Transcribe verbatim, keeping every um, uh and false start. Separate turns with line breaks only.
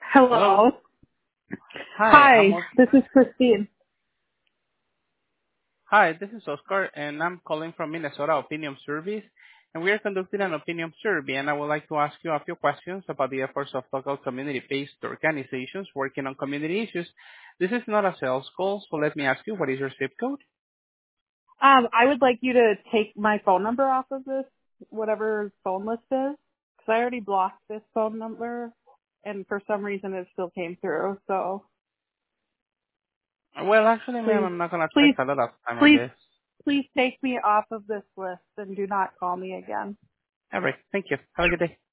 Hello.
Hello.
Hi, I'm
Hi,
Os-
this is Christine.
Hi, this is Oscar, and I'm calling from Minnesota Opinion Service, and we are conducting an opinion survey, and I would like to ask you a few questions about the efforts of local community-based organizations working on community issues. This is not a sales call, so let me ask you, what is your zip code?
Um, I would like you to take my phone number off of this, whatever phone list is, because I already blocked this phone number, and for some reason it still came through. So
Well, actually, ma'am,
please,
I'm not going to
please,
take a lot of time on
please,
this.
please take me off of this list and do not call me again.
All right, thank you. Have a good day.